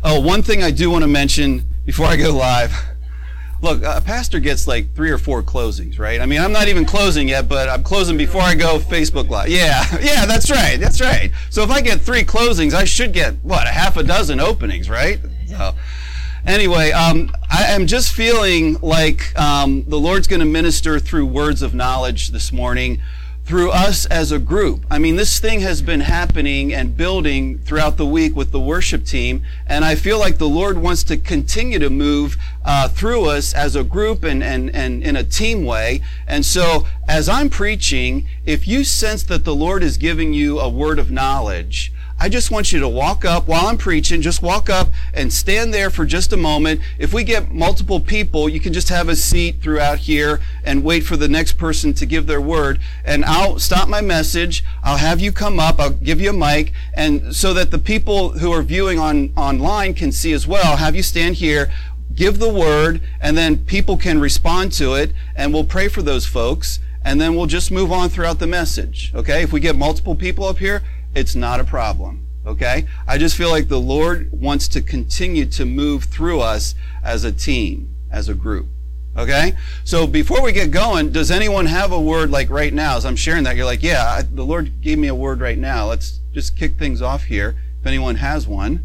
Oh, one thing I do want to mention before I go live. Look, a pastor gets like 3 or 4 closings, right? I mean, I'm not even closing yet, but I'm closing before I go Facebook Live. Yeah, that's right. So if I get 3 closings, I should get, a half a dozen openings, right? So, anyway, I am just feeling like the Lord's going to minister through words of knowledge this morning through us as a group. I mean, this thing has been happening and building throughout the week with the worship team, and I feel like the Lord wants to continue to move through us as a group and in a team way. And so, as I'm preaching, if you sense that the Lord is giving you a word of knowledge, I just want you to walk up while I'm preaching. Just walk up and stand there for just a moment. If we get multiple people, you can just have a seat throughout here and wait for the next person to give their word. And I'll stop my message. I'll have you come up. I'll give you a mic. And so that the people who are viewing online can see as well, have you stand here, give the word, and then people can respond to it. And we'll pray for those folks. And then we'll just move on throughout the message. Okay? If we get multiple people up here, it's not a problem, okay? I just feel like the Lord wants to continue to move through us as a team, as a group, okay? So before we get going, does anyone have a word like right now? As I'm sharing that, you're like, yeah, the Lord gave me a word right now. Let's just kick things off here. If anyone has one.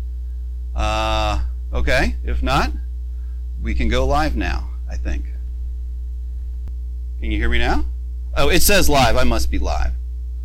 Okay, if not, we can go live now, I think. Can you hear me now? Oh, it says live. I must be live.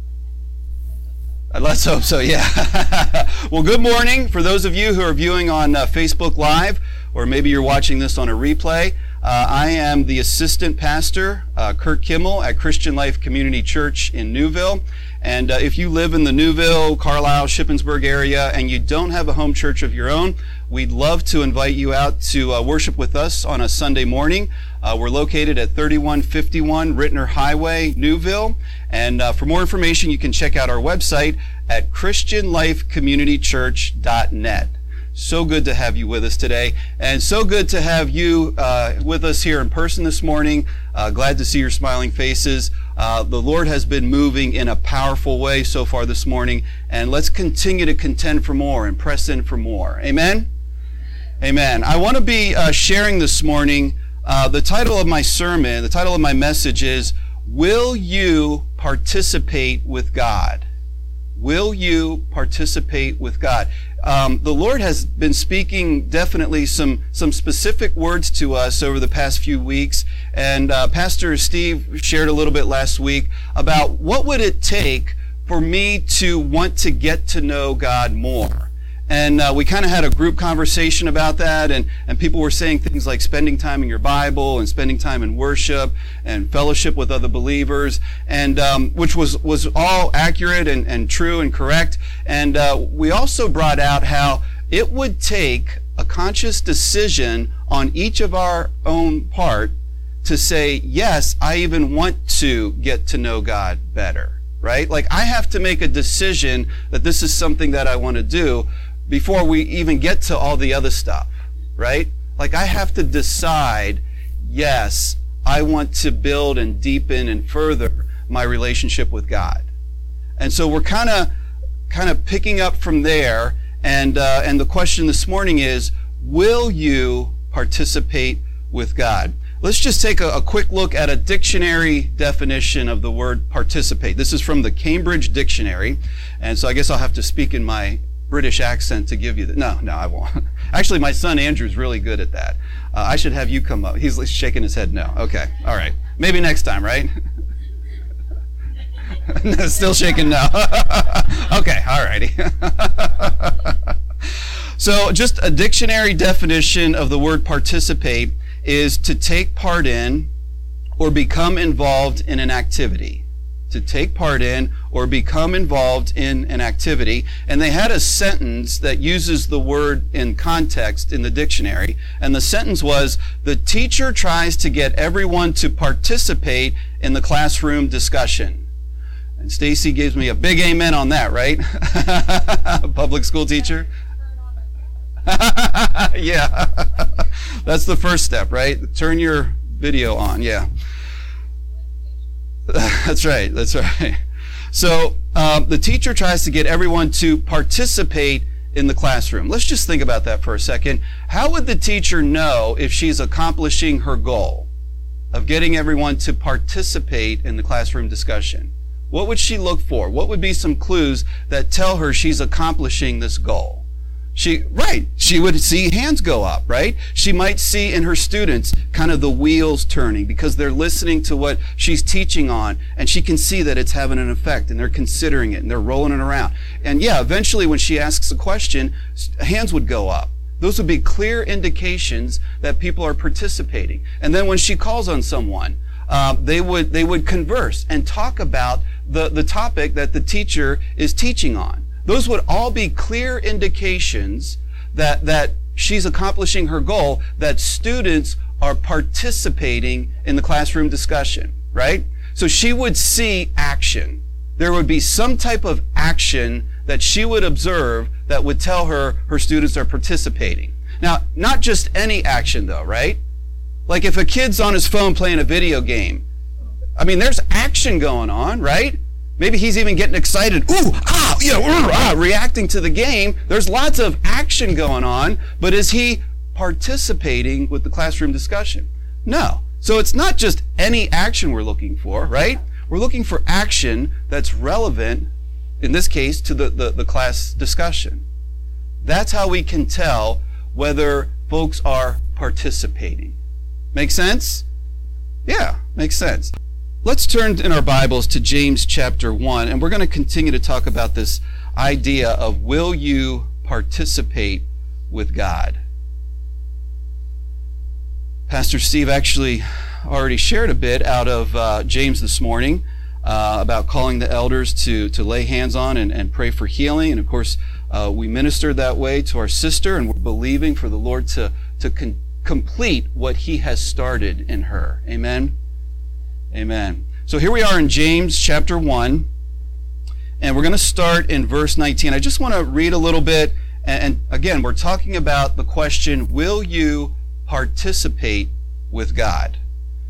Let's hope so, yeah. Well, good morning for those of you who are viewing on Facebook Live, or maybe you're watching this on a replay. I am the assistant pastor, Kurt Kimmel, at Christian Life Community Church in Newville. And if you live in the Newville, Carlisle, Shippensburg area, and you don't have a home church of your own, we'd love to invite you out to worship with us on a Sunday morning. We're located at 3151 Rittner Highway, Newville. And for more information, you can check out our website at christianlifecommunitychurch.net. So good to have you with us today, and so good to have you with us here in person this morning. Glad to see your smiling faces. The Lord has been moving in a powerful way so far this morning, and let's continue to contend for more and press in for more. Amen? Amen. I want to be sharing this morning, the title of my sermon, the title of my message is, Will You Participate with God? Will you participate with God? The Lord has been speaking definitely some specific words to us over the past few weeks, and Pastor Steve shared a little bit last week about what would it take for me to want to get to know God more. And we kind of had a group conversation about that, and people were saying things like spending time in your Bible and spending time in worship and fellowship with other believers, and which was all accurate and true and correct. And we also brought out how it would take a conscious decision on each of our own part to say, yes, I even want to get to know God better, right? Like I have to make a decision that this is something that I want to do before we even get to all the other stuff, right? Like I have to decide, yes, I want to build and deepen and further my relationship with God. And so we're kind of picking up from there, and the question this morning is, will you participate with God? Let's just take a quick look at a dictionary definition of the word participate. This is from the Cambridge Dictionary, and so I guess I'll have to speak in my British accent to give you that. No, I won't. Actually, my son Andrew's really good at that. I should have you come up. He's shaking his head no. Okay, all right. Maybe next time, right? Still shaking no. Okay, all righty. So just a dictionary definition of the word participate is to take part in or become involved in an activity. To take part in or become involved in an activity. And they had a sentence that uses the word in context in the dictionary. And the sentence was, the teacher tries to get everyone to participate in the classroom discussion. And Stacy gives me a big amen on that, right? Public school teacher? Yeah. That's the first step, right? Turn your video on, yeah. That's right. So the teacher tries to get everyone to participate in the classroom. Let's just think about that for a second. How would the teacher know if she's accomplishing her goal of getting everyone to participate in the classroom discussion? What would she look for? What would be some clues that tell her she's accomplishing this goal? She would see hands go up, right? She might see in her students kind of the wheels turning because they're listening to what she's teaching on, and she can see that it's having an effect, and they're considering it, and they're rolling it around. And yeah, eventually when she asks a question, hands would go up. Those would be clear indications that people are participating. And then when she calls on someone, they would converse and talk about the topic that the teacher is teaching on. Those would all be clear indications that she's accomplishing her goal, that students are participating in the classroom discussion, right? So she would see action. There would be some type of action that she would observe that would tell her her students are participating. Now, not just any action though, right? Like if a kid's on his phone playing a video game, I mean, there's action going on, right? Maybe he's even getting excited, reacting to the game. There's lots of action going on, but is he participating with the classroom discussion? No. So it's not just any action we're looking for, right? We're looking for action that's relevant, in this case, to the class discussion. That's how we can tell whether folks are participating. Make sense? Yeah, makes sense. Let's turn in our Bibles to James chapter 1, and we're going to continue to talk about this idea of will you participate with God? Pastor Steve actually already shared a bit out of James this morning about calling the elders to lay hands on and pray for healing. And of course, we ministered that way to our sister, and we're believing for the Lord to complete what he has started in her. Amen? Amen. So here we are in James chapter 1, and we're going to start in verse 19. I just want to read a little bit, and again, we're talking about the question, will you participate with God?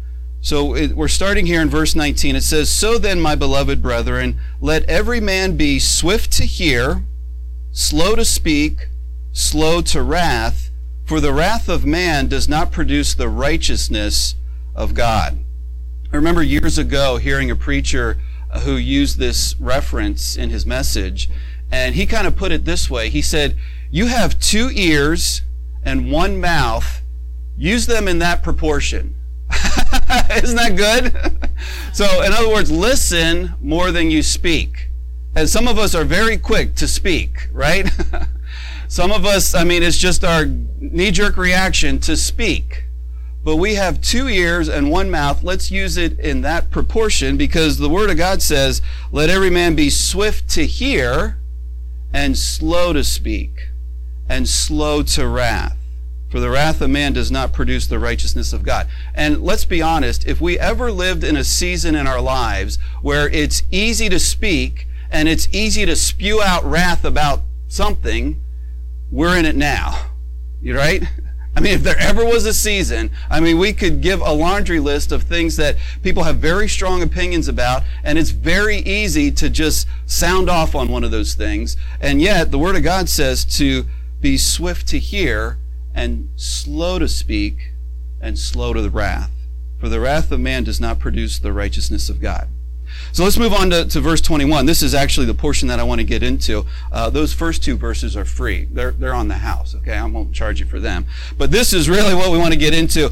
So we're starting here in verse 19. It says, "So then, my beloved brethren, let every man be swift to hear, slow to speak, slow to wrath, for the wrath of man does not produce the righteousness of God." I remember years ago hearing a preacher who used this reference in his message, and he kind of put it this way. He said, you have 2 ears and 1 mouth. Use them in that proportion. Isn't that good? So, in other words, listen more than you speak. And some of us are very quick to speak, right? Some of us, it's just our knee-jerk reaction to speak. But we have 2 ears and 1 mouth. Let's use it in that proportion, because the Word of God says, let every man be swift to hear and slow to speak and slow to wrath. For the wrath of man does not produce the righteousness of God. And let's be honest, if we ever lived in a season in our lives where it's easy to speak and it's easy to spew out wrath about something, we're in it now. You right? If there ever was a season, we could give a laundry list of things that people have very strong opinions about, and it's very easy to just sound off on one of those things. And yet, the Word of God says to be swift to hear and slow to speak and slow to the wrath. For the wrath of man does not produce the righteousness of God. So let's move on to verse 21. This is actually the portion that I want to get into. Those first 2 verses are free. They're on the house, okay? I won't charge you for them. But this is really what we want to get into.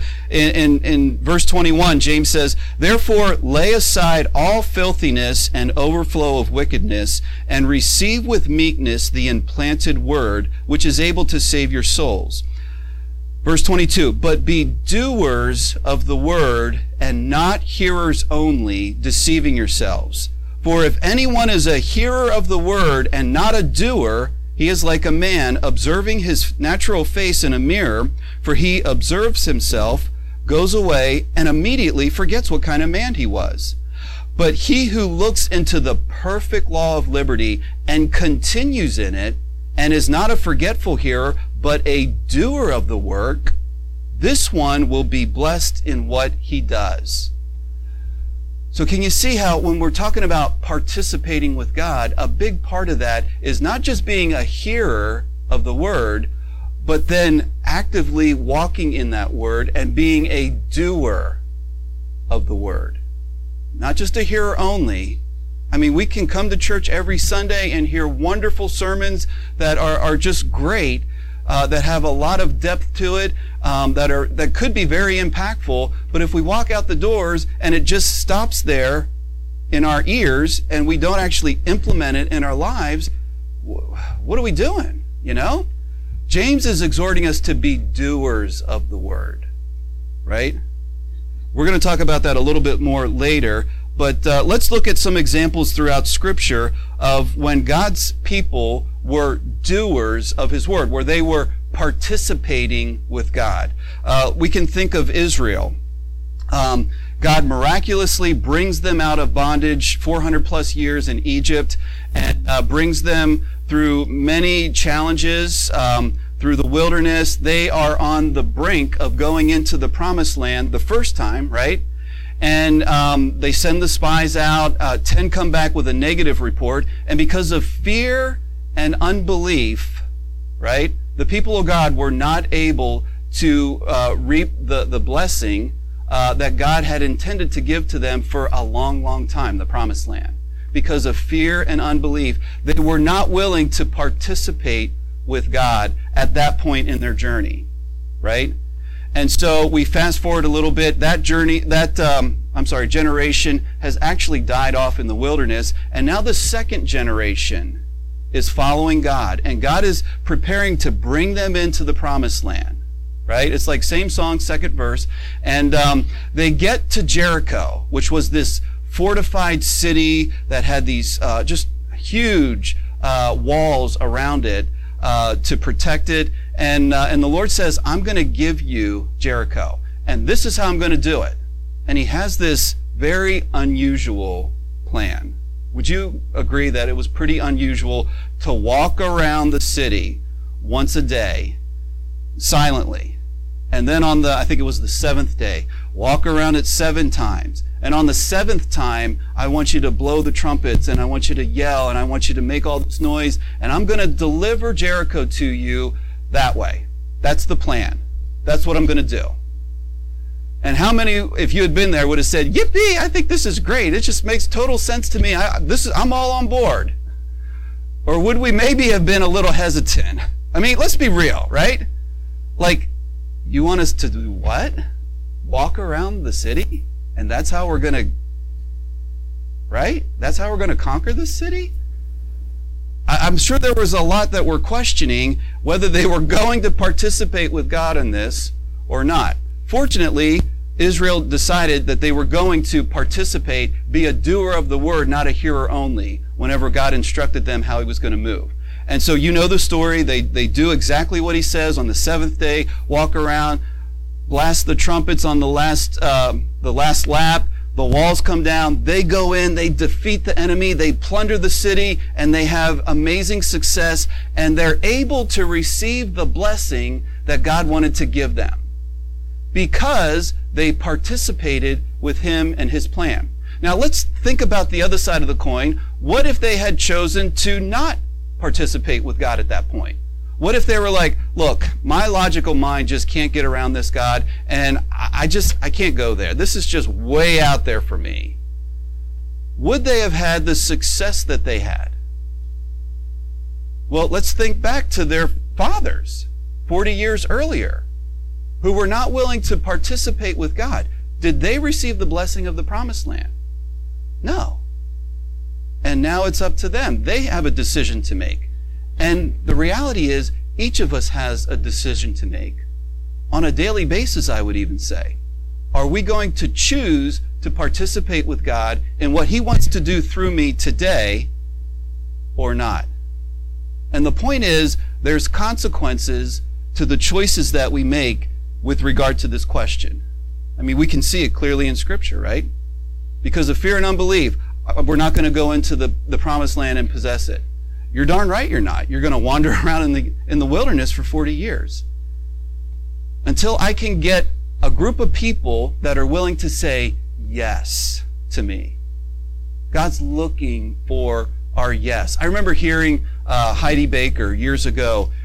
In verse 21, James says, "Therefore lay aside all filthiness and overflow of wickedness, and receive with meekness the implanted word, which is able to save your souls." Verse 22, "But be doers of the word, and not hearers only, deceiving yourselves. For if anyone is a hearer of the word and not a doer, he is like a man observing his natural face in a mirror, for he observes himself, goes away, and immediately forgets what kind of man he was. But he who looks into the perfect law of liberty and continues in it, and is not a forgetful hearer, but a doer of the work, this one will be blessed in what he does." So can you see how when we're talking about participating with God, a big part of that is not just being a hearer of the word, but then actively walking in that word and being a doer of the word. Not just a hearer only. I mean, we can come to church every Sunday and hear wonderful sermons that are just great, that have a lot of depth to it, that could be very impactful. But if we walk out the doors and it just stops there in our ears and we don't actually implement it in our lives, what are we doing? You know? James is exhorting us to be doers of the word, right? We're going to talk about that a little bit more later, but let's look at some examples throughout Scripture of when God's people were doers of His word, where they were participating with God. We can think of Israel. God miraculously brings them out of bondage 400 plus years in Egypt and brings them through many challenges, through the wilderness. They are on the brink of going into the promised land the first time, right? And they send the spies out. 10 come back with a negative report. And because of fear and unbelief, right, the people of God were not able to reap the blessing that God had intended to give to them for a long, long time, the promised land. Because of fear and unbelief, they were not willing to participate with God at that point in their journey, right? And so we fast forward a little bit. That generation has actually died off in the wilderness, and now the second generation is following God, and God is preparing to bring them into the promised land, right? It's like same song, second verse, and they get to Jericho, which was this fortified city that had these just huge walls around it to protect it. And the Lord says, I'm going to give you Jericho. And this is how I'm going to do it. And He has this very unusual plan. Would you agree that it was pretty unusual to walk around the city once a day silently? And then I think it was the 7th day, walk around it 7 times. And on the 7th time, I want you to blow the trumpets, and I want you to yell, and I want you to make all this noise, and I'm going to deliver Jericho to you that way. That's the plan. That's what I'm going to do. And how many, if you had been there, would have said, yippee, I think this is great. It just makes total sense to me. I'm all on board. Or would we maybe have been a little hesitant? I mean, let's be real, right? Like, you want us to do what? Walk around the city? And that's how we're going to, right? That's how we're going to conquer this city? I'm sure there was a lot that were questioning whether they were going to participate with God in this or not. Fortunately, Israel decided that they were going to participate, be a doer of the word, not a hearer only, whenever God instructed them how He was going to move. And so you know the story. They do exactly what He says on the 7th day, walk around, blast the trumpets on the last lap. The walls come down. They go in. They defeat the enemy. They plunder the city, and they have amazing success. And they're able to receive the blessing that God wanted to give them because they participated with Him and His plan. Now let's think about the other side of the coin. What if they had chosen to not participate with God at that point? What if they were like, look, my logical mind just can't get around this, God, and I can't go there. This is just way out there for me. Would they have had the success that they had? Well, let's think back to their fathers 40 years earlier who were not willing to participate with God. Did they receive the blessing of the promised land? No. And now it's up to them. They have a decision to make. And the reality is, each of us has a decision to make. On a daily basis, I would even say. Are we going to choose to participate with God in what He wants to do through me today or not? And the point is, there's consequences to the choices that we make with regard to this question. I mean, we can see it clearly in Scripture, right? Because of fear and unbelief, we're not going to go into the promised land and possess it. You're darn right you're not. You're going to wander around in the wilderness for 40 years. Until I can get a group of people that are willing to say yes to me. God's looking for our yes. I remember hearing Heidi Baker years ago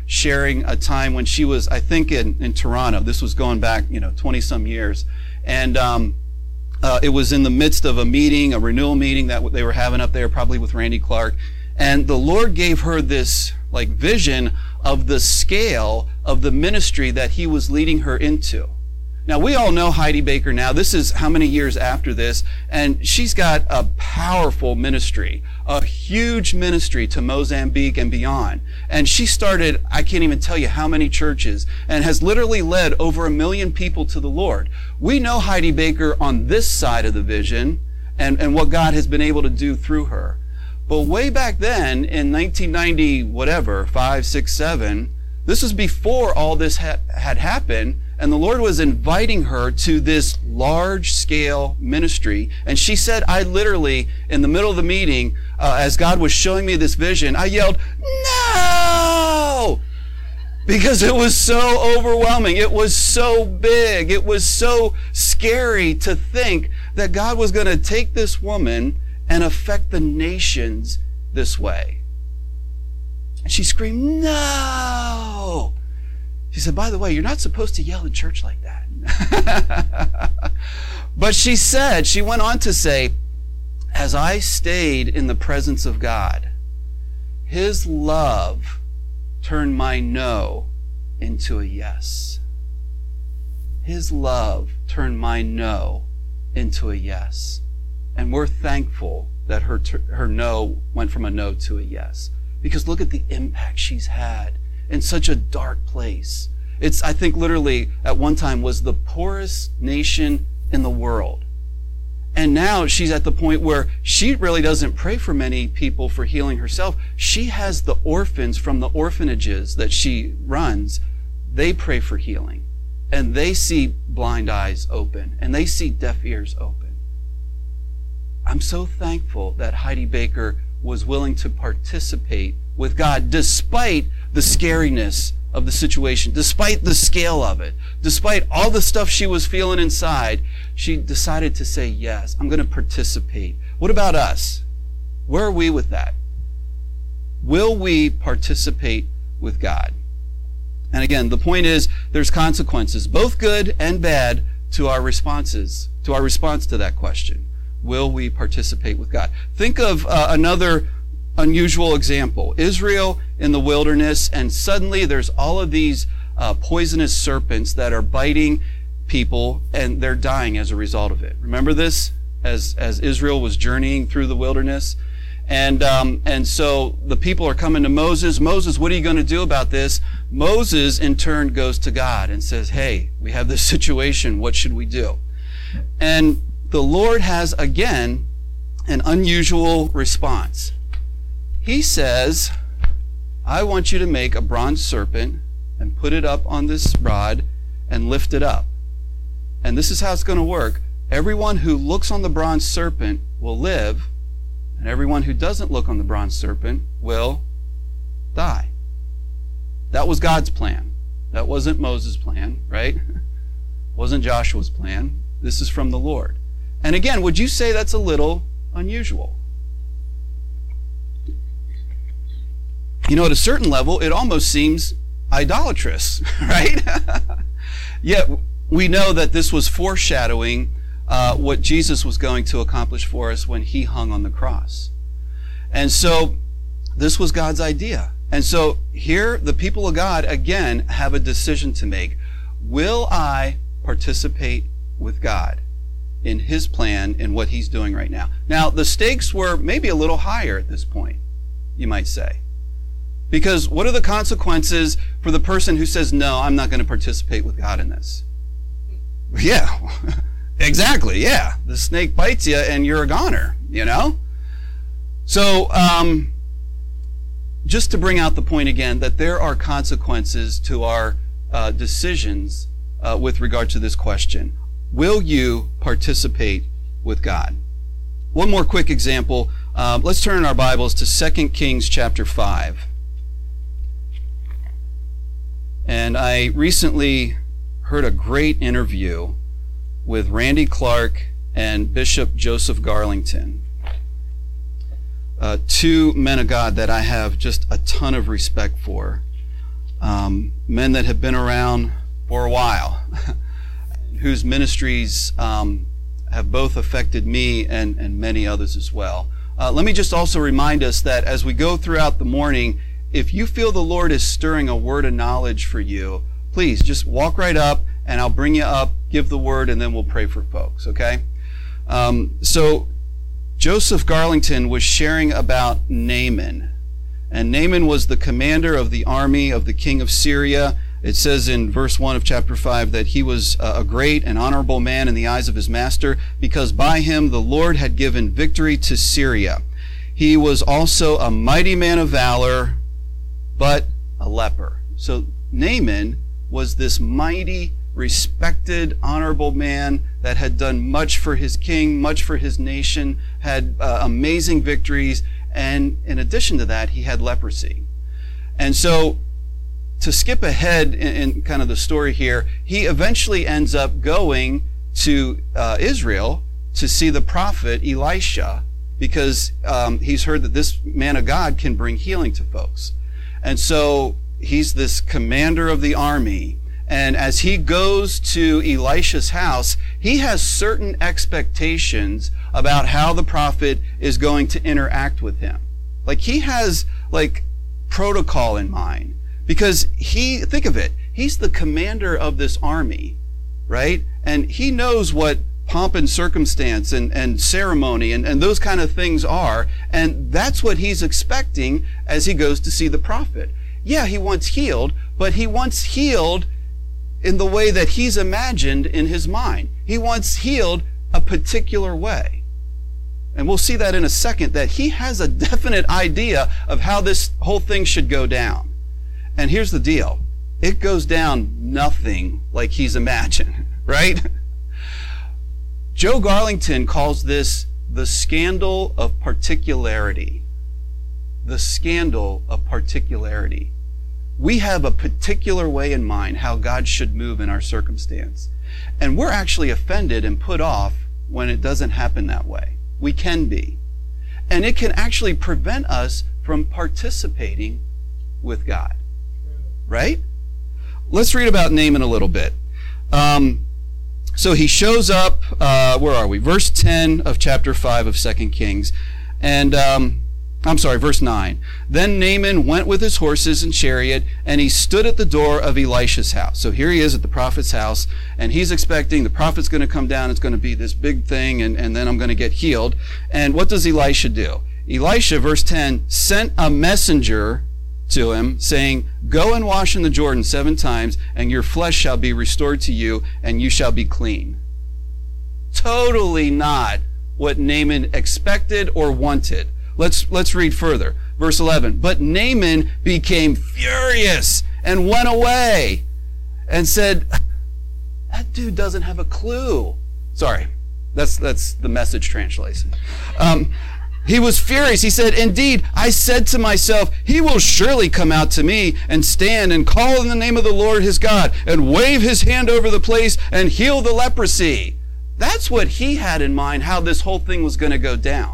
sharing a time when she was, I think, in Toronto. This was going back, 20 some years. And it was in the midst of a meeting, a renewal meeting that they were having up there, probably with Randy Clark. And the Lord gave her this vision of the scale of the ministry that he was leading her into. Now, we all know Heidi Baker now. This is how many years after this, and she's got a powerful ministry, a huge ministry to Mozambique and beyond. And she started, I can't even tell you how many churches, and has literally led over 1 million people to the Lord. We know Heidi Baker on this side of the vision and what God has been able to do through her. But way back then, in 1990, whatever, 5, 6, 7, this was before all this had happened, and the Lord was inviting her to this large-scale ministry. And she said, I literally, in the middle of the meeting, as God was showing me this vision, I yelled, "No!" Because it was so overwhelming. It was so big. It was so scary to think that God was going to take this woman and affect the nations this way. And she screamed, "No!" She said, by the way, you're not supposed to yell in church like that. But she went on to say, as I stayed in the presence of God, his love turned my no into a yes. His love turned my no into a yes. And we're thankful that her no went from a no to a yes. Because look at the impact she's had in such a dark place. It's, I think, literally at one time was the poorest nation in the world. And now she's at the point where she really doesn't pray for many people for healing herself. She has the orphans from the orphanages that she runs. They pray for healing. And they see blind eyes open. And they see deaf ears open. I'm so thankful that Heidi Baker was willing to participate with God despite the scariness of the situation, despite the scale of it, despite all the stuff she was feeling inside. She decided to say, yes, I'm going to participate. What about us? Where are we with that? Will we participate with God? And again, the point is there's consequences, both good and bad, to our responses, to our response to that question. Will we participate with God? Think of another unusual example. Israel in the wilderness, and suddenly there's all of these poisonous serpents that are biting people, and they're dying as a result of it. Remember this? As Israel was journeying through the wilderness. And so the people are coming to Moses. Moses, what are you going to do about this? Moses, in turn, goes to God and says, hey, we have this situation. What should we do? And the Lord has, again, an unusual response. He says, I want you to make a bronze serpent and put it up on this rod and lift it up. And this is how it's going to work. Everyone who looks on the bronze serpent will live, and everyone who doesn't look on the bronze serpent will die. That was God's plan. That wasn't Moses' plan, right? Wasn't Joshua's plan. This is from the Lord. And again, would you say that's a little unusual? At a certain level, it almost seems idolatrous, right? Yet we know that this was foreshadowing what Jesus was going to accomplish for us when he hung on the cross. And so this was God's idea. And so here the people of God, again, have a decision to make. Will I participate with God in his plan and what he's doing right now? Now, the stakes were maybe a little higher at this point, you might say. Because what are the consequences for the person who says, no, I'm not going to participate with God in this? Yeah, exactly, yeah. The snake bites you and you're a goner, So, just to bring out the point again, that there are consequences to our decisions with regard to this question. Will you participate with God? One more quick example. Let's turn in our Bibles to 2 Kings chapter 5. And I recently heard a great interview with Randy Clark and Bishop Joseph Garlington. Two men of God that I have just a ton of respect for. men that have been around for a while, whose ministries have both affected me and many others as well. Let me just also remind us that as we go throughout the morning, if you feel the Lord is stirring a word of knowledge for you, please just walk right up and I'll bring you up, give the word, and then we'll pray for folks, okay? So Joseph Garlington was sharing about Naaman. And Naaman was the commander of the army of the king of Syria. It says in verse 1 of chapter 5 that he was a great and honorable man in the eyes of his master, because by him the Lord had given victory to Syria. He was also a mighty man of valor, but a leper. So Naaman was this mighty, respected, honorable man that had done much for his king, much for his nation, had amazing victories, and in addition to that, he had leprosy. And so, to skip ahead in kind of the story here, he eventually ends up going to Israel to see the prophet Elisha, because he's heard that this man of God can bring healing to folks. And so he's this commander of the army, and as he goes to Elisha's house, he has certain expectations about how the prophet is going to interact with him. Like, he has protocol in mind, because think of it, he's the commander of this army, right? And he knows what pomp and circumstance and ceremony and those kind of things are, and that's what he's expecting as he goes to see the prophet. Yeah, he wants healed, but he wants healed in the way that he's imagined in his mind. He wants healed a particular way. And we'll see that in a second, that he has a definite idea of how this whole thing should go down. And here's the deal. It goes down nothing like he's imagined, right? Joe Garlington calls this the scandal of particularity. The scandal of particularity. We have a particular way in mind how God should move in our circumstance. And we're actually offended and put off when it doesn't happen that way. We can be. And it can actually prevent us from participating with God. Right? Let's read about Naaman a little bit. So he shows up, where are we? Verse 10 of chapter 5 of 2 Kings. And verse 9. Then Naaman went with his horses and chariot, and he stood at the door of Elisha's house. So here he is at the prophet's house, and he's expecting the prophet's going to come down, it's going to be this big thing, and then I'm going to get healed. And what does Elisha do? Elisha, verse 10, sent a messenger to him, saying, go and wash in the Jordan 7 times, and your flesh shall be restored to you, and you shall be clean. Totally not what Naaman expected or wanted. Let's read further. Verse 11. But Naaman became furious and went away and said, that dude doesn't have a clue. Sorry, that's the Message translation. He was furious. He said, indeed, I said to myself, he will surely come out to me and stand and call in the name of the Lord his God and wave his hand over the place and heal the leprosy. That's what he had in mind, how this whole thing was going to go down.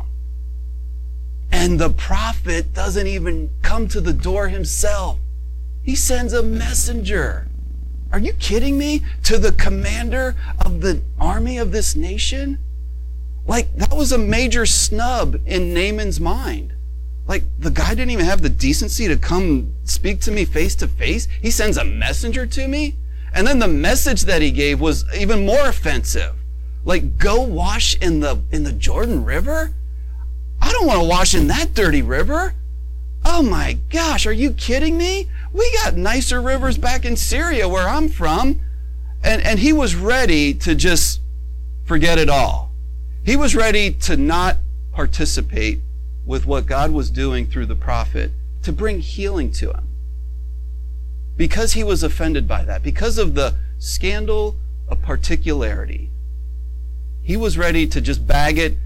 And the prophet doesn't even come to the door himself. He sends a messenger. Are you kidding me? To the commander of the army of this nation? That was a major snub in Naaman's mind. The guy didn't even have the decency to come speak to me face to face. He sends a messenger to me? And then the message that he gave was even more offensive. Go wash in the Jordan River? I don't want to wash in that dirty river. Oh my gosh, are you kidding me? We got nicer rivers back in Syria where I'm from. And he was ready to just forget it all. He was ready to not participate with what God was doing through the prophet to bring healing to him. Because he was offended by that, because of the scandal of particularity, he was ready to just bag it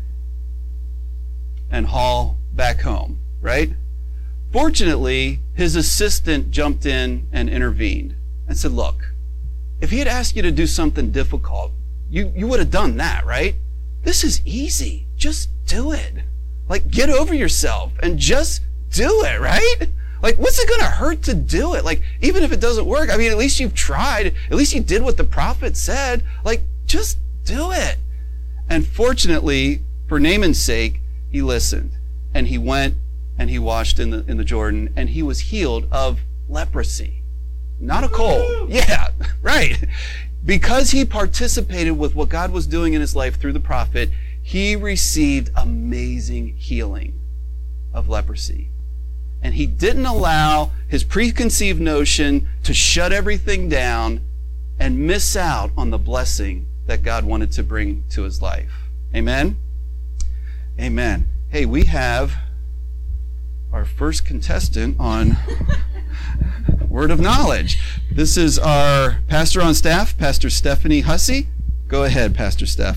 and haul back home, right? Fortunately, his assistant jumped in and intervened and said, look, if he had asked you to do something difficult, you would have done that, right? This is easy. Just do it. Get over yourself and just do it, right? Like, what's it going to hurt to do it? Like, even if it doesn't work, I mean, at least you've tried. At least you did what the prophet said. Like, just do it. And fortunately, for Naaman's sake, he listened. And he went and he washed in the Jordan, and he was healed of leprosy. Not a cold. Yeah, right. Because he participated with what God was doing in his life through the prophet, he received amazing healing of leprosy. And he didn't allow his preconceived notion to shut everything down and miss out on the blessing that God wanted to bring to his life. Amen? Amen. Hey, we have our first contestant on Word of Knowledge. This is our pastor on staff, Pastor Stephanie Hussey. Go ahead, Pastor Steph.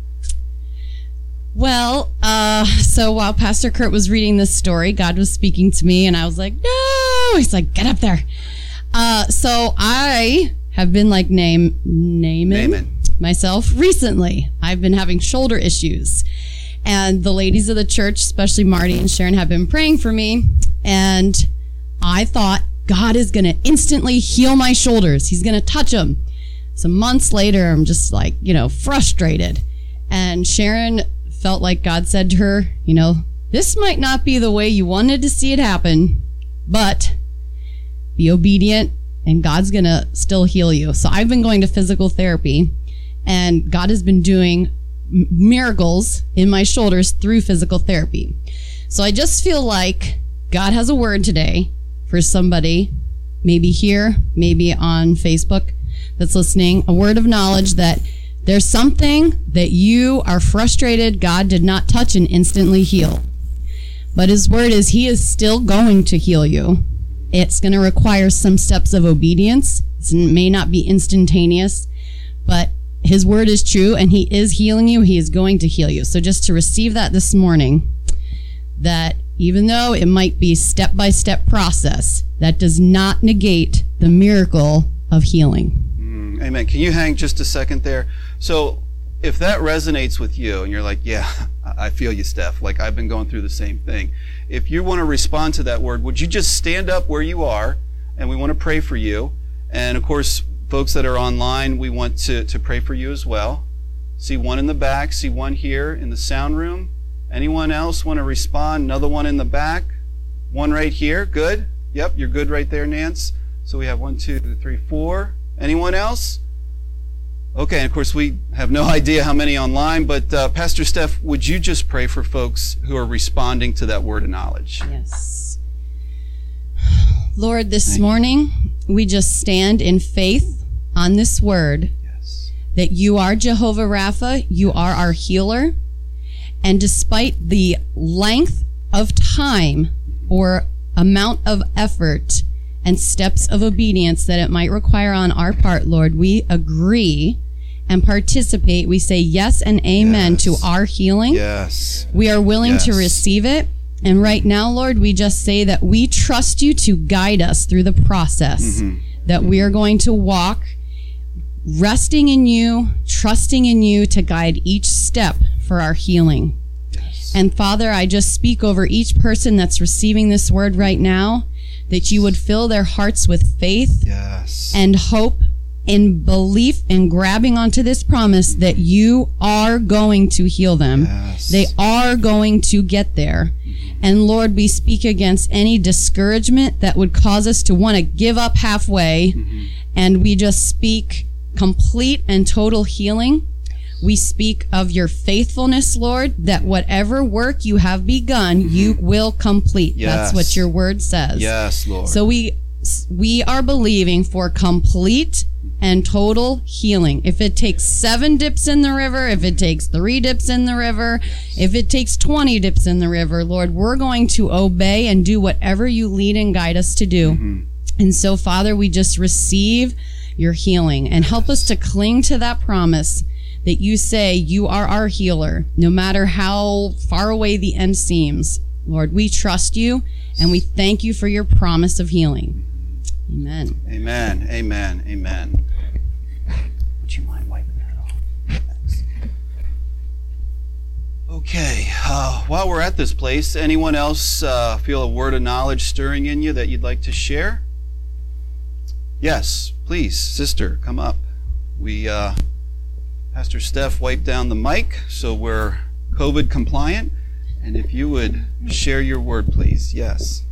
Well, so while Pastor Kurt was reading this story, God was speaking to me, and I was like, no! He's like, get up there. So I have been like Naaman myself recently. I've been having shoulder issues. And the ladies of the church, especially Marty and Sharon, have been praying for me. And I thought, God is going to instantly heal my shoulders. He's going to touch them. So months later, I'm just like, frustrated. And Sharon felt like God said to her, this might not be the way you wanted to see it happen, but be obedient and God's going to still heal you. So I've been going to physical therapy, and God has been doing miracles in my shoulders through physical therapy. So I just feel like God has a word today for somebody, maybe here, maybe on Facebook that's listening, a word of knowledge that there's something that you are frustrated God did not touch and instantly heal. But his word is he is still going to heal you. It's going to require some steps of obedience. It may not be instantaneous, but his word is true and he is healing you. He is going to heal you. So just to receive that this morning, that even though it might be step-by-step process, that does not negate the miracle of healing. Amen. Can you hang just a second there? So if that resonates with you and you're like, yeah, I feel you, Steph. Like, I've been going through the same thing. If you want to respond to that word, would you just stand up where you are, and we want to pray for you. And of course, folks that are online, we want to pray for you as well. See one in the back, see one here in the sound room. Anyone else want to respond? Another one in the back. One right here. Good. Yep, you're good right there, Nance. So we have 1, 2, 3, 4. Anyone else? Okay, and of course we have no idea how many online, but Pastor Steph, would you just pray for folks who are responding to that word of knowledge? Yes. Lord, this morning we just stand in faith on this word, that you are Jehovah Rapha, you are our healer, and despite the length of time or amount of effort and steps of obedience that it might require on our part, Lord, we agree and participate. We say yes and amen to our healing. Yes. We are willing to receive it. And right now, Lord, we just say that we trust you to guide us through the process, that we are going to walk resting in you, trusting in you to guide each step for our healing. Yes. And Father, I just speak over each person that's receiving this word right now, that you would fill their hearts with faith and hope and belief and grabbing onto this promise that you are going to heal them. Yes. They are going to get there. And Lord, we speak against any discouragement that would cause us to want to give up halfway. And we just speak complete and total healing. We speak of your faithfulness, Lord, that whatever work you have begun, you will complete. Yes. That's what your word says. Yes, Lord. So we are believing for complete and total healing. If it takes 7 dips in the river, if it takes 3 dips in the river, if it takes 20 dips in the river, Lord, we're going to obey and do whatever you lead and guide us to do. And so, Father, we just receive your healing and help us to cling to that promise that you say you are our healer, no matter how far away the end seems. Lord, we trust you and we thank you for your promise of healing. Amen. Amen. Amen. Amen. Would you mind wiping that off? Thanks. Okay, while we're at this place, anyone else feel a word of knowledge stirring in you that you'd like to share? Yes, please, sister, come up. Pastor Steph wiped down the mic, so we're COVID compliant. And if you would share your word, please. Yes.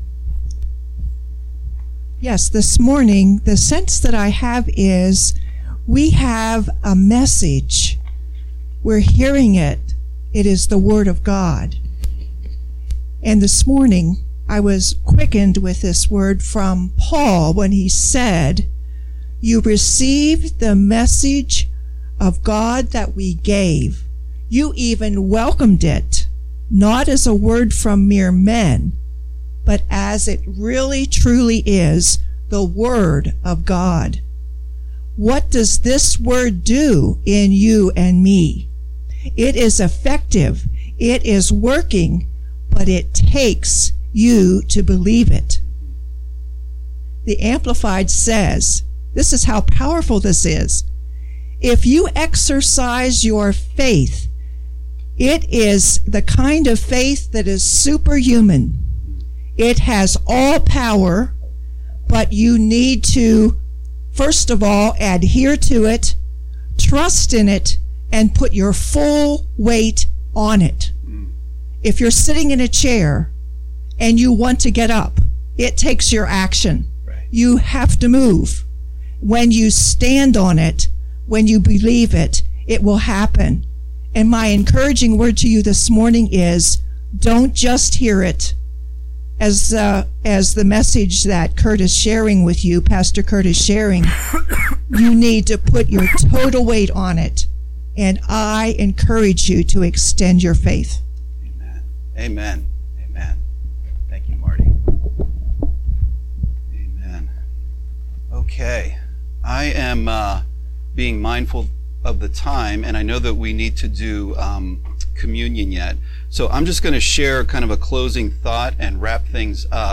Yes, this morning, the sense that I have is we have a message. We're hearing it. It is the Word of God. And this morning, I was quickened with this word from Paul when he said, "You received the message of God that we gave. You even welcomed it, not as a word from mere men, but as it really truly is, the Word of God." What does this word do in you and me? It is effective. It is working, but it takes you to believe it. The Amplified says, this is how powerful this is. If you exercise your faith, it is the kind of faith that is superhuman. It has all power, but you need to, first of all, adhere to it, trust in it, and put your full weight on it. If you're sitting in a chair and you want to get up, it takes your action. Right. You have to move. When you stand on it, when you believe it, it will happen. And my encouraging word to you this morning is, don't just hear it. As the message that Kurt is sharing with you, Pastor Kurt is sharing, you need to put your total weight on it. And I encourage you to extend your faith. Amen. Amen. Amen. Thank you, Marty. Amen. Okay. I am being mindful of the time, and I know that we need to do communion yet. So I'm just going to share kind of a closing thought and wrap things up.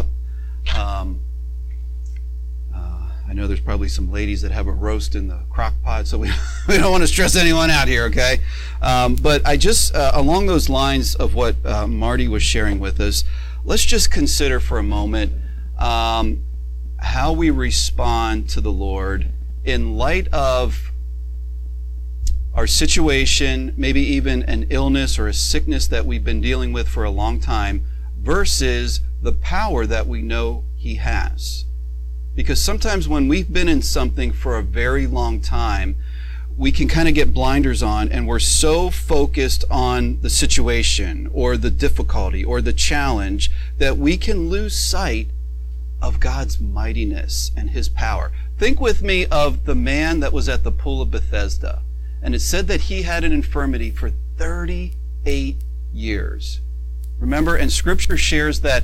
I know there's probably some ladies that have a roast in the crock pot, so we don't want to stress anyone out here, okay? But I just, along those lines of what Marty was sharing with us, let's just consider for a moment how we respond to the Lord in light of our situation, maybe even an illness or a sickness that we've been dealing with for a long time, versus the power that we know He has. Because sometimes when we've been in something for a very long time, we can kind of get blinders on, and we're so focused on the situation or the difficulty or the challenge that we can lose sight of God's mightiness and His power. Think with me of the man that was at the pool of Bethesda. And it said that he had an infirmity for 38 years. Remember, and Scripture shares that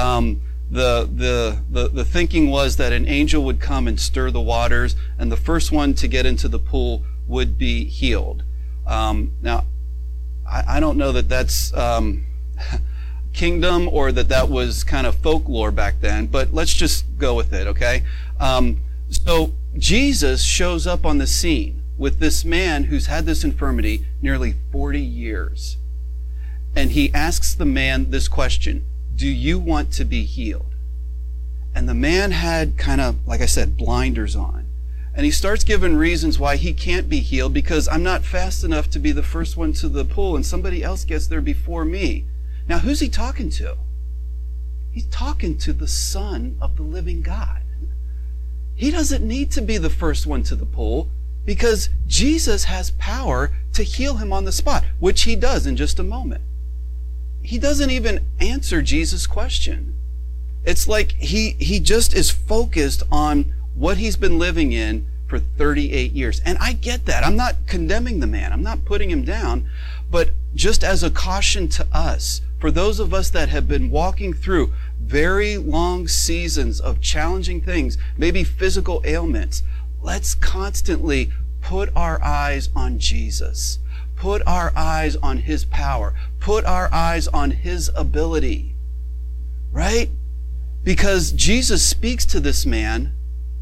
the thinking was that an angel would come and stir the waters, and the first one to get into the pool would be healed. Now, I don't know that that's kingdom or that was kind of folklore back then, but let's just go with it, okay? So Jesus shows up on the scene with this man who's had this infirmity nearly 40 years. And he asks the man this question, do you want to be healed? And the man had kind of, like I said, blinders on. And he starts giving reasons why he can't be healed, because I'm not fast enough to be the first one to the pool and somebody else gets there before me. Now, who's he talking to? He's talking to the Son of the living God. He doesn't need to be the first one to the pool, because Jesus has power to heal him on the spot, which he does in just a moment. He doesn't even answer Jesus' question. It's like he just is focused on what he's been living in for 38 years. And I get that. I'm not condemning the man. I'm not putting him down. But just as a caution to us, for those of us that have been walking through very long seasons of challenging things, maybe physical ailments, let's constantly put our eyes on Jesus. Put our eyes on His power. Put our eyes on His ability. Right? Because Jesus speaks to this man,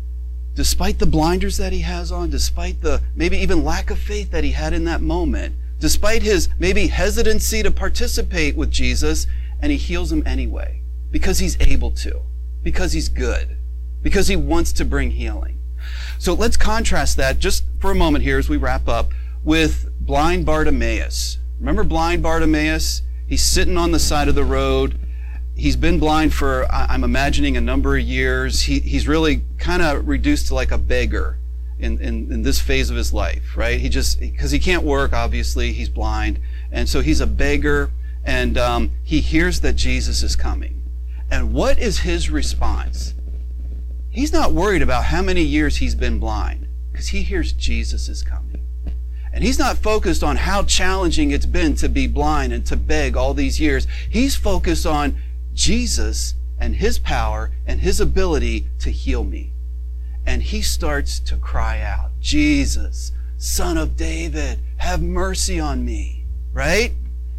despite the blinders that he has on, despite the maybe even lack of faith that he had in that moment, despite his maybe hesitancy to participate with Jesus, and he heals him anyway, because he's able to, because he's good, because he wants to bring healing. So let's contrast that just for a moment here as we wrap up with blind Bartimaeus. Remember blind Bartimaeus? He's sitting on the side of the road. He's been blind for, I'm imagining, a number of years. He's really kind of reduced to like a beggar in this phase of his life, right? Because he can't work, obviously, he's blind. And so he's a beggar, and he hears that Jesus is coming. And what is his response? He's not worried about how many years he's been blind, because he hears Jesus is coming. And he's not focused on how challenging it's been to be blind and to beg all these years. He's focused on Jesus and his power and his ability to heal me. And he starts to cry out, Jesus, Son of David, have mercy on me, right?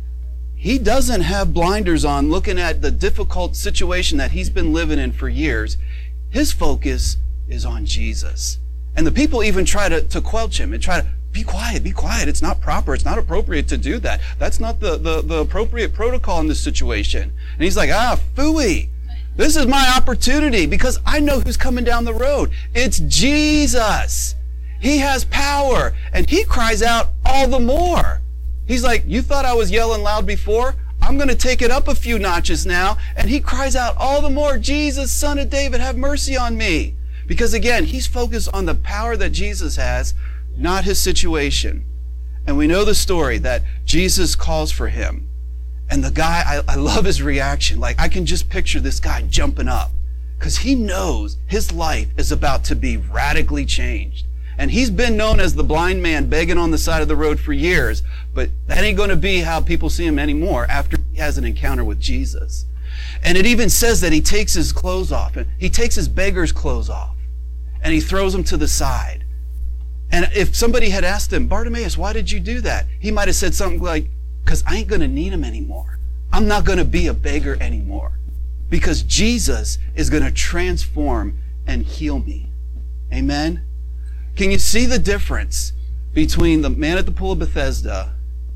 He doesn't have blinders on looking at the difficult situation that he's been living in for years. His focus is on Jesus. And the people even try to quench him and try to, be quiet. It's not proper. It's not appropriate to do that. That's not the appropriate protocol in this situation. And he's like, phooey. This is my opportunity because I know who's coming down the road. It's Jesus. He has power. And he cries out all the more. He's like, you thought I was yelling loud before? I'm going to take it up a few notches now. And he cries out all the more, Jesus, Son of David, have mercy on me. Because again, he's focused on the power that Jesus has, not his situation. And we know the story that Jesus calls for him. And the guy, I love his reaction. Like, I can just picture this guy jumping up because he knows his life is about to be radically changed. And he's been known as the blind man begging on the side of the road for years, but that ain't going to be how people see him anymore after he has an encounter with Jesus. And it even says that he takes his clothes off, and he takes his beggar's clothes off, and he throws them to the side. And if somebody had asked him, Bartimaeus, why did you do that? He might have said something like, because I ain't going to need him anymore. I'm not going to be a beggar anymore. Because Jesus is going to transform and heal me. Amen? Can you see the difference between the man at the pool of Bethesda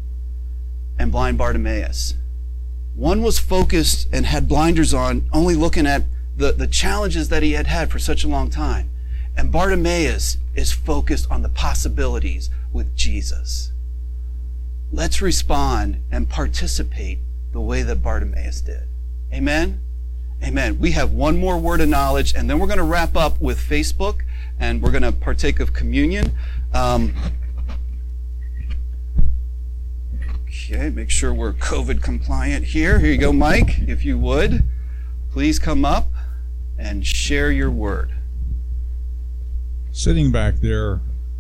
and blind Bartimaeus? One was focused and had blinders on, only looking at the challenges that he had had for such a long time. And Bartimaeus is focused on the possibilities with Jesus. Let's respond and participate the way that Bartimaeus did. Amen? Amen. We have one more word of knowledge, and then we're going to wrap up with Facebook, and we're going to partake of communion. Okay, make sure we're COVID compliant here. Here you go, Mike. If you would, please come up and share your word. Sitting back there,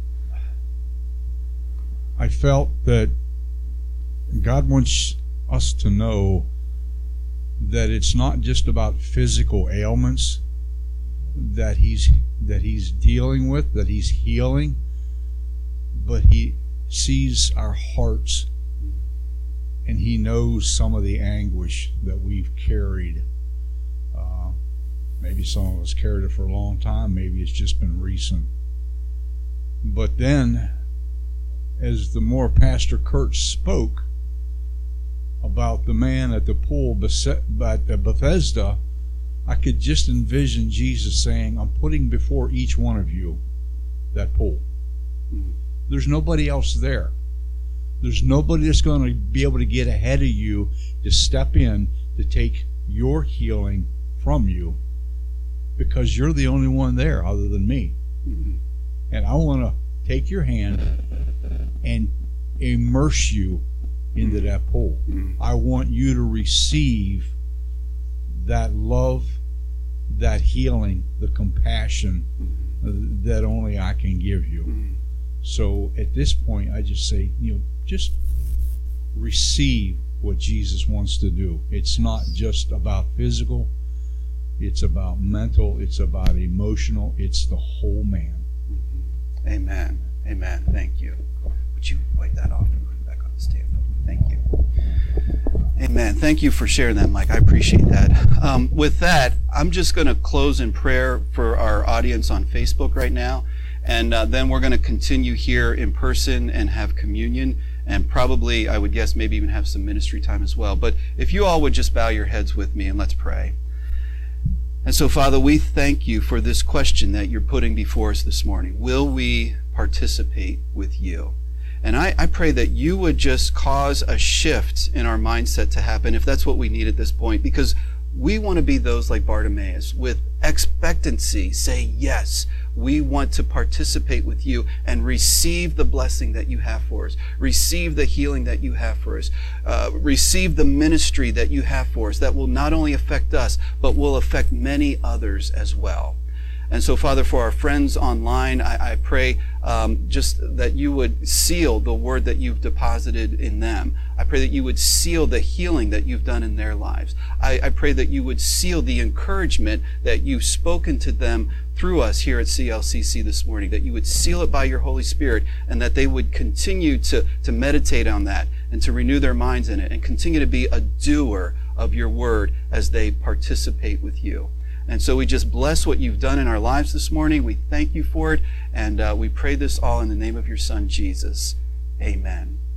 I felt that God wants us to know that it's not just about physical ailments that he's dealing with, that he's healing, but he sees our hearts and he knows some of the anguish that we've carried. Maybe some of us carried it for a long time, maybe it's just been recent. But then, as the more Pastor Kurt spoke about the man at the pool at Bethesda, I could just envision Jesus saying, I'm putting before each one of you that pool. There's nobody else there. There's nobody that's going to be able to get ahead of you to step in to take your healing from you, because you're the only one there other than me. And I want to take your hand and immerse you into that pool. I want you to receive that love, that healing, the compassion that only I can give you. So at this point, I just say, just receive what Jesus wants to do. It's not just about physical, it's about mental, it's about emotional, it's the whole man. Amen. Amen. Thank you. Would you wipe that off and put it back on the stand? Thank you. Amen. Thank you for sharing that, Mike. I appreciate that. With that, I'm just going to close in prayer for our audience on Facebook right now. And then we're going to continue here in person and have communion. and probably, I would guess, maybe even have some ministry time as well. But if you all would just bow your heads with me and let's pray. And so, Father, we thank you for this question that you're putting before us this morning. Will we participate with you? And I pray that you would just cause a shift in our mindset to happen, if that's what we need at this point, because we want to be those like Bartimaeus, with expectancy, say, yes, we want to participate with you and receive the blessing that you have for us, receive the healing that you have for us, receive the ministry that you have for us that will not only affect us, but will affect many others as well. And so, Father, for our friends online, I pray just that you would seal the word that you've deposited in them. I pray that you would seal the healing that you've done in their lives. I pray that you would seal the encouragement that you've spoken to them through us here at CLCC this morning, that you would seal it by your Holy Spirit, and that they would continue to meditate on that and to renew their minds in it and continue to be a doer of your word as they participate with you. And so we just bless what you've done in our lives this morning. We thank you for it, and we pray this all in the name of your Son, Jesus. Amen.